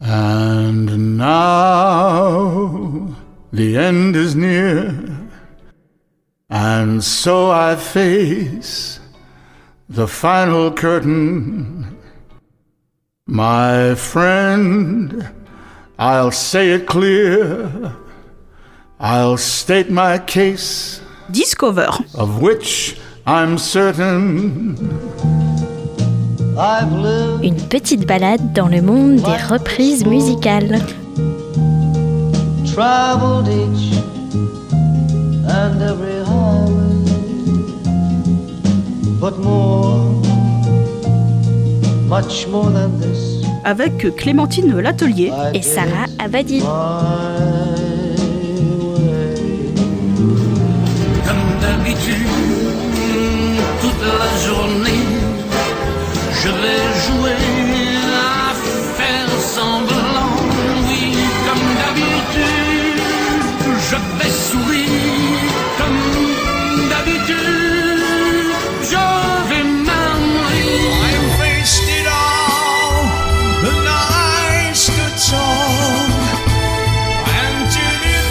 And now the end is near, and so I face the final curtain. My friend, I'll say it clear, I'll state my case, Discover, of which I'm certain. Une petite balade dans le monde des reprises musicales. Traveled each and every highway, but much more than this. Avec Clémentine Latelier et Sarah Abadi. Comme d'habitude, toute la journée, je vais jouer à faire semblant. Oui, comme d'habitude, je vais sourire. Comme d'habitude, je vais m'ennuyer. I faced it all, the night stood tall, and did it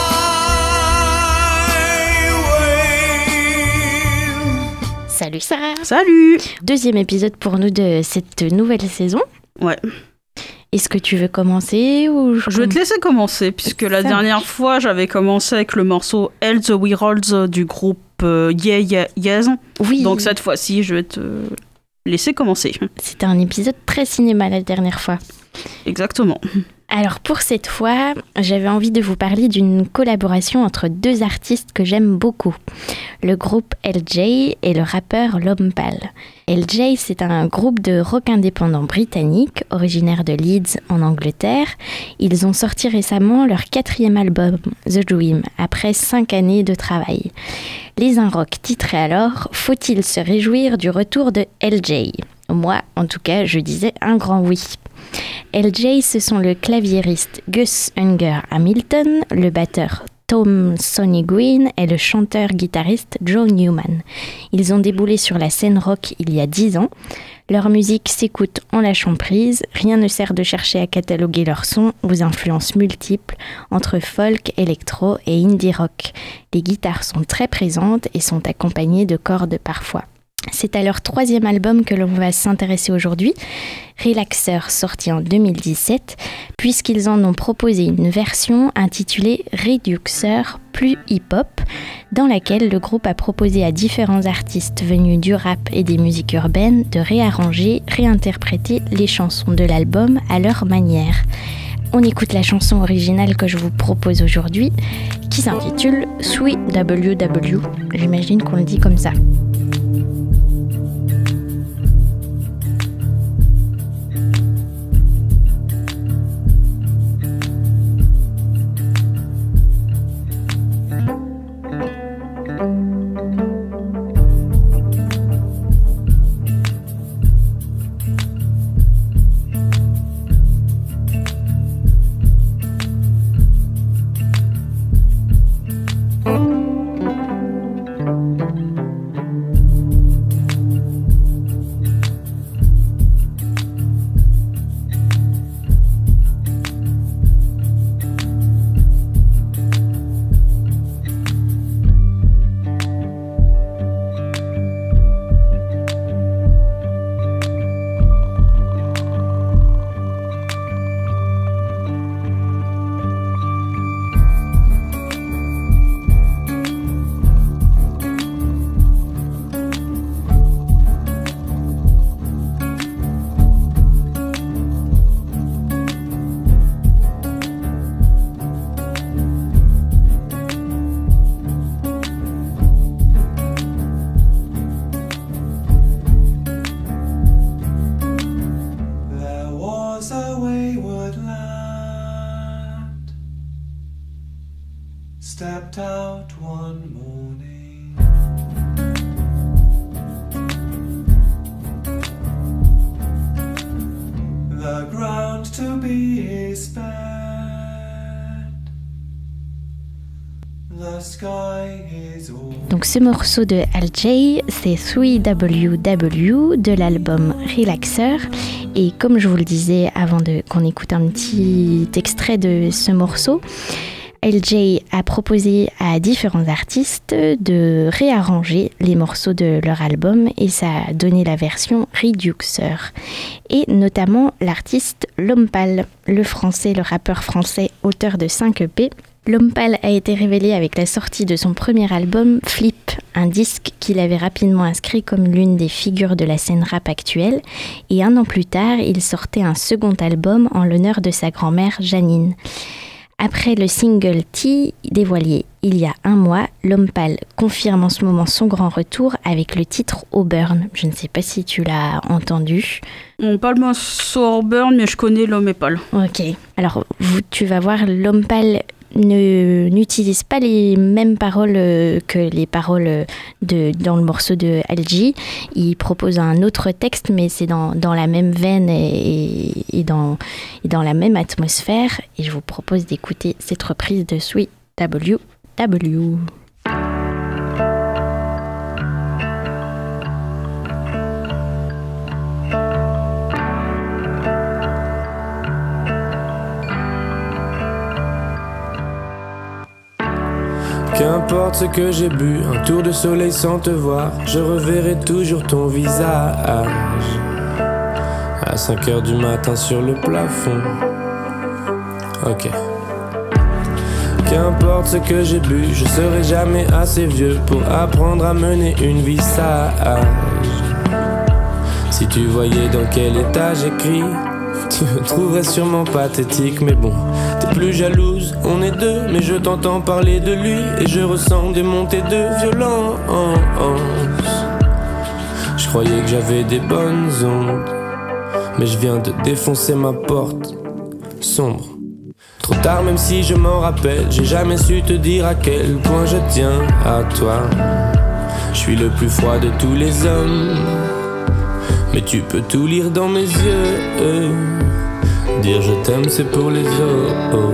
my way. Salut Sarah. Salut. Deuxième épisode pour nous de cette nouvelle saison. Ouais. Est-ce que tu veux commencer ou Je vais te laisser commencer, puisque la dernière fois, j'avais commencé avec le morceau Hell the Worlds du groupe Yeah Yeah Yes. Oui. Donc cette fois-ci, je vais te laisser commencer. C'était un épisode très cinéma la dernière fois. Exactement. Alors pour cette fois, j'avais envie de vous parler d'une collaboration entre deux artistes que j'aime beaucoup. Le groupe LJ et le rappeur L'Homme Pâle. LJ, c'est un groupe de rock indépendant britannique, originaire de Leeds en Angleterre. Ils ont sorti récemment leur 4e album, The Dream, après 5 années de travail. Les Inrocks titraient alors « Faut-il se réjouir du retour de LJ ?» Moi, en tout cas, je disais un grand oui. LJ, ce sont le claviériste Gus Unger Hamilton, le batteur Tom Sonny Green et le chanteur-guitariste Joe Newman. Ils ont déboulé sur la scène rock il y a 10 ans. Leur musique s'écoute en lâchant prise. Rien ne sert de chercher à cataloguer leur son aux influences multiples entre folk, électro et indie rock. Les guitares sont très présentes et sont accompagnées de cordes parfois. C'est à leur 3e album que l'on va s'intéresser aujourd'hui, Relaxer, sorti en 2017, puisqu'ils en ont proposé une version intitulée Reduxer plus hip-hop, dans laquelle le groupe a proposé à différents artistes venus du rap et des musiques urbaines de réarranger, réinterpréter les chansons de l'album à leur manière. On écoute la chanson originale que je vous propose aujourd'hui, qui s'intitule Sweet WW. J'imagine qu'on le dit comme ça. Stepped out one morning, the ground to be his bed, the sky is all. Donc ce morceau de LJ, c'est 3WW de l'album Relaxer. Et comme je vous le disais avant qu'on écoute un petit extrait de ce morceau, LJ a proposé à différents artistes de réarranger les morceaux de leur album et ça a donné la version Reduxer. Et notamment l'artiste Lompal, le rappeur français, auteur de 5 EP. Lompal a été révélé avec la sortie de son premier album, Flip, un disque qu'il avait rapidement inscrit comme l'une des figures de la scène rap actuelle. Et 1 an plus tard, il sortait un second album en l'honneur de sa grand-mère Janine. Après le single T dévoilé il y a 1 mois, Lompal confirme en ce moment son grand retour avec le titre Auburn. Je ne sais pas si tu l'as entendu. On parle moins sur Auburn, mais je connais Lompal. Ok. Alors, tu vas voir, Lompal n'utilise pas les mêmes paroles que les paroles dans le morceau de LJ. Il propose un autre texte, mais c'est dans la même veine et dans la même atmosphère. Et je vous propose d'écouter cette reprise de Sweet WW. Qu'importe ce que j'ai bu, un tour de soleil sans te voir, je reverrai toujours ton visage. À 5h du matin sur le plafond. Ok. Qu'importe ce que j'ai bu, je serai jamais assez vieux pour apprendre à mener une vie sage. Si tu voyais dans quel état j'écris, tu me trouverais sûrement pathétique, mais bon, t'es plus jalouse, on est deux, mais je t'entends parler de lui et je ressens des montées de violence. Je croyais que j'avais des bonnes ondes, mais je viens de défoncer ma porte sombre. Trop tard, même si je m'en rappelle, j'ai jamais su te dire à quel point je tiens à toi. Je suis le plus froid de tous les hommes, mais tu peux tout lire dans mes yeux. Dire je t'aime, c'est pour les autres.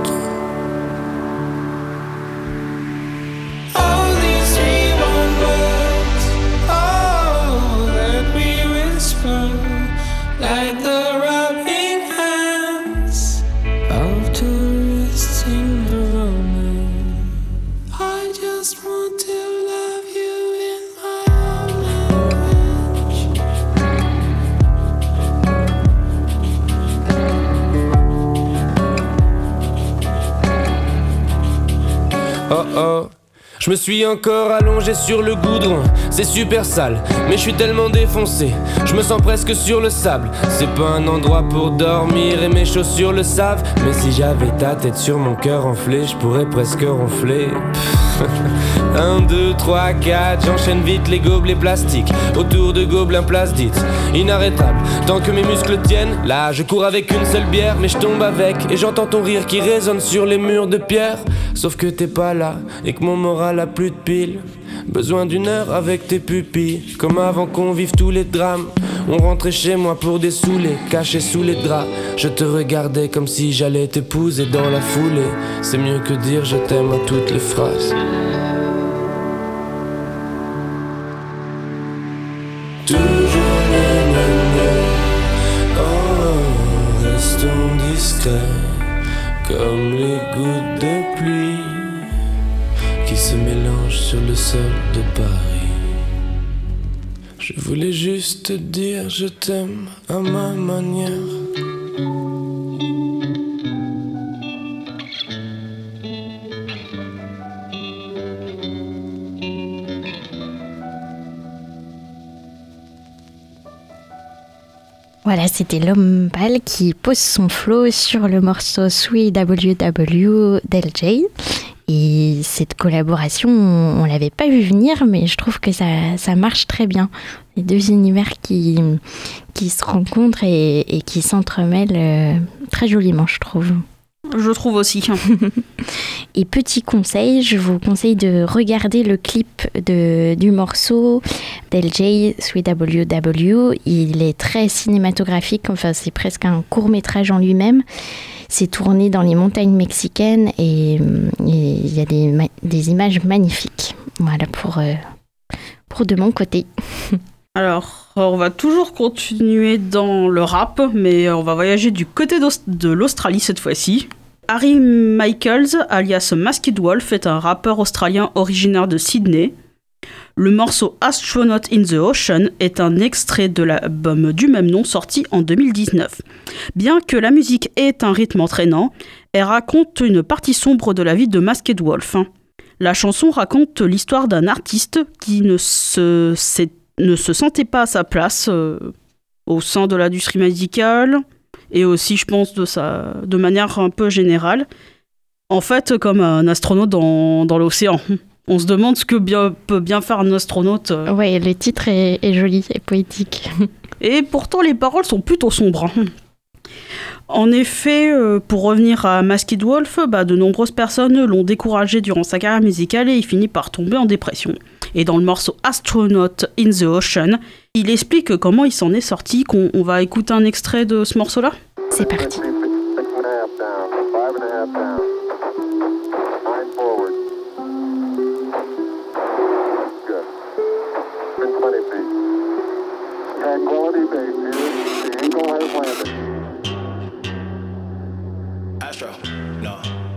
All these dream-on words, oh, that we whisper, like the rubbing hands of tourists in Verona. I just want to love you in my own language. Oh oh, je me suis encore allongé sur le goudron. C'est super sale, mais je suis tellement défoncé. Je me sens presque sur le sable. C'est pas un endroit pour dormir et mes chaussures le savent. Mais si j'avais ta tête sur mon cœur enflé, je pourrais presque ronfler. 1, 2, 3, 4, j'enchaîne vite les gobelets plastiques autour de gobelins plastiques. Inarrêtable, tant que mes muscles tiennent. Là, je cours avec une seule bière, mais je tombe avec. Et j'entends ton rire qui résonne sur les murs de pierre. Sauf que t'es pas là, et que mon moral a plus de piles. Besoin d'1 heure avec tes pupilles. Comme avant qu'on vive tous les drames. On rentrait chez moi pour dessouler, caché sous les draps. Je te regardais comme si j'allais t'épouser dans la foulée. C'est mieux que dire je t'aime à toutes les phrases. Toujours les mêmes mots. Oh, restons discrets, comme les gouttes de pluie qui se mélangent sur le sol de Paris. Je voulais juste te dire je t'aime à ma manière. Voilà, c'était Lompal qui pose son flow sur le morceau Sweet WW d'LJ. Et cette collaboration, on l'avait pas vu venir, mais je trouve que ça marche très bien. Les deux univers qui se rencontrent et qui s'entremêlent très joliment, je trouve. Je trouve aussi. Et petit conseil, je vous conseille de regarder le clip du morceau d'LJ, Sweet WW. Il est très cinématographique, enfin c'est presque un court-métrage en lui-même. C'est tourné dans les montagnes mexicaines et il y a des images magnifiques. Voilà pour de mon côté. Alors, on va toujours continuer dans le rap, mais on va voyager du côté de l'Australie cette fois-ci. Harry Michaels, alias Masked Wolf, est un rappeur australien originaire de Sydney. Le morceau Astronaut in the Ocean est un extrait de l'album du même nom sorti en 2019. Bien que la musique ait un rythme entraînant, elle raconte une partie sombre de la vie de Masked Wolf. La chanson raconte l'histoire d'un artiste qui ne se sentait pas à sa place au sein de l'industrie musicale et aussi, je pense, de manière un peu générale. En fait, comme un astronaute dans l'océan. On se demande ce que peut bien faire un astronaute. Ouais, le titre est joli et poétique. Et pourtant, les paroles sont plutôt sombres. En effet, pour revenir à Masked Wolf, de nombreuses personnes l'ont découragé durant sa carrière musicale et il finit par tomber en dépression. Et dans le morceau Astronaut in the Ocean, il explique comment il s'en est sorti. On va écouter un extrait de ce morceau-là. C'est parti. Astro, no.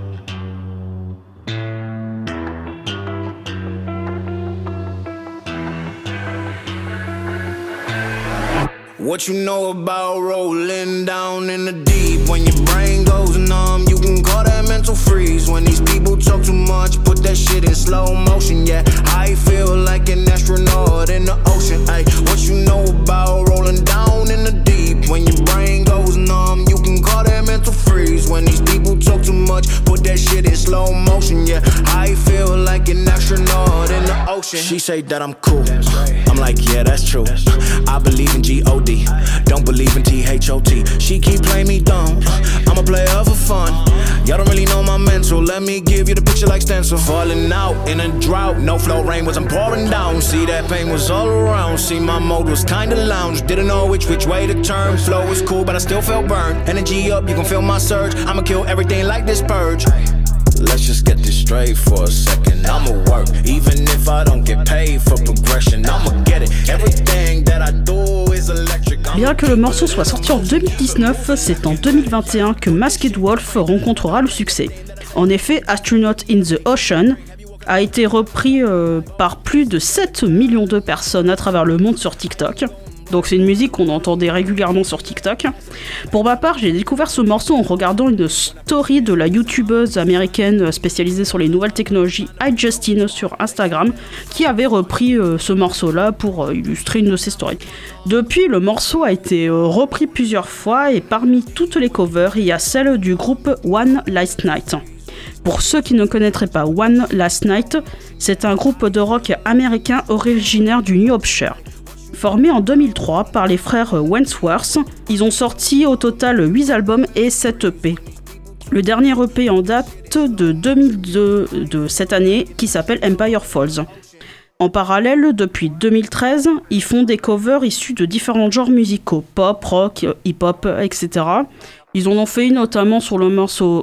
What you know about rolling down in the deep? When your brain goes numb, you can call that mental freeze. When these people talk too much, put that shit in slow motion. Yeah, I feel like an astronaut in the ocean. Ay, what you know about rolling down in the deep? When your brain goes numb, you can call that mental freeze. When these people talk too much, put that shit in slow motion. Yeah, I feel like an astronaut in the ocean. She say that I'm cool. I'm like, yeah, that's true. I believe in G-O-D, don't believe in T-H-O-T. She keep playing me dumb, I'm a player for fun. Y'all don't really know my mental, let me give you the picture like stencil. Falling out in a drought, no flow, rain wasn't pouring down. See, that pain was all around, see, my mode was kinda lounge. Didn't know which way to turn, flow was cool, but I still felt burned. Energy up, you can feel my surge, I'ma kill everything like this purge. Let's just get this straight for a second. I'ma work, even if I don't get paid for progression. I'ma get it, everything that I do is electric. Bien que le morceau soit sorti en 2019, c'est en 2021 que Masked Wolf rencontrera le succès. En effet, Astronaut in the Ocean a été repris par plus de 7 millions de personnes à travers le monde sur TikTok. Donc c'est une musique qu'on entendait régulièrement sur TikTok. Pour ma part, j'ai découvert ce morceau en regardant une story de la youtubeuse américaine spécialisée sur les nouvelles technologies iJustine sur Instagram, qui avait repris ce morceau-là pour illustrer une de ses stories. Depuis, le morceau a été repris plusieurs fois et parmi toutes les covers, il y a celle du groupe One Last Night. Pour ceux qui ne connaîtraient pas One Last Night, c'est un groupe de rock américain originaire du New Hampshire. Formé en 2003 par les frères Wentworth, ils ont sorti au total 8 albums et 7 EP. Le dernier EP en date de 2002 de cette année qui s'appelle Empire Falls. En parallèle, depuis 2013, ils font des covers issus de différents genres musicaux, pop, rock, hip-hop, etc. Ils en ont fait une notamment sur le morceau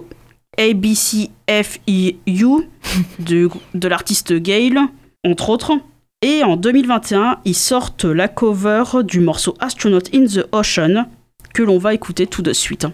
ABCFEU de l'artiste Gale, entre autres. Et en 2021, ils sortent la cover du morceau Astronaut in the Ocean, que l'on va écouter tout de suite.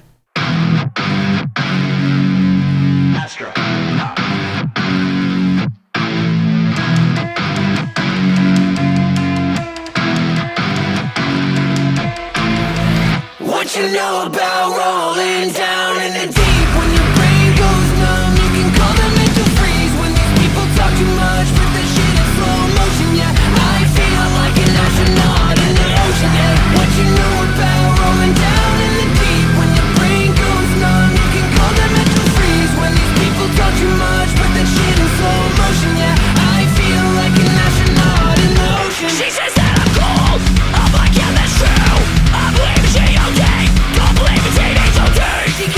What you know about rolling down in the deep? When your brain goes numb, you can call them mental freeze. When these people talk too much, put that shit in slow motion. Yeah, I feel like an astronaut in the ocean. Yeah, what you know about rolling down in the deep? When your brain goes numb, you can call them mental freeze. When these people talk too much, put that shit in slow motion. Yeah, I feel like an astronaut in the ocean. She says that I'm cool, I'm like, yeah, that's true. I believe in G.O.D, don't believe in T.H.O.D. She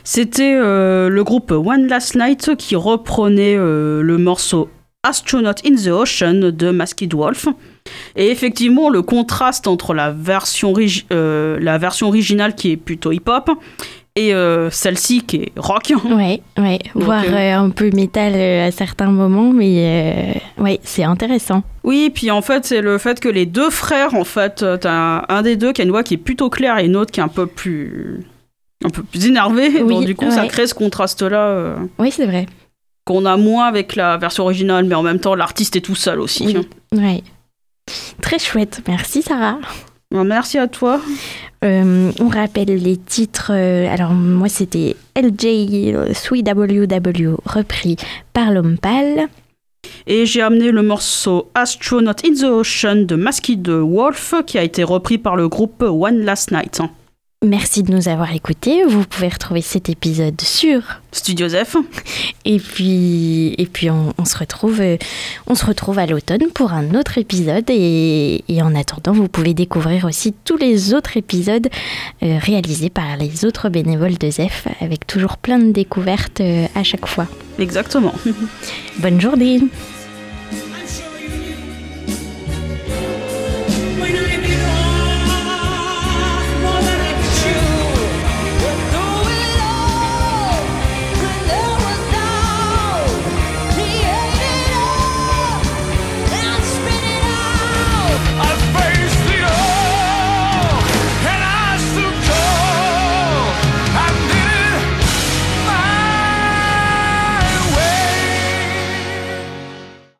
C'était le groupe One Last Night qui reprenait le morceau Astronaut in the Ocean de Masked Wolf. Et effectivement, le contraste entre la version originale qui est plutôt hip-hop et celle-ci qui est rock. Ouais, voire un peu métal à certains moments, mais c'est intéressant. Oui, puis en fait, c'est le fait que les deux frères, en fait, t'as un des deux qui a une voix qui est plutôt claire et une autre qui est un peu plus énervée. Oui, donc du coup, ça crée ce contraste-là. Oui, c'est vrai. Qu'on a moins avec la version originale, mais en même temps, l'artiste est tout seul aussi. Oui, ouais. Très chouette. Merci, Sarah. Merci à toi. On rappelle les titres. Alors, moi, c'était LJ 3WW repris par L'Homme Pâle. Et j'ai amené le morceau Astronaut in the Ocean de Masked Wolf qui a été repris par le groupe One Last Night. Merci de nous avoir écoutés. Vous pouvez retrouver cet épisode sur Studio Zef. Et puis on se retrouve à l'automne pour un autre épisode. Et en attendant, vous pouvez découvrir aussi tous les autres épisodes réalisés par les autres bénévoles de Zef, avec toujours plein de découvertes à chaque fois. Exactement. Bonne journée.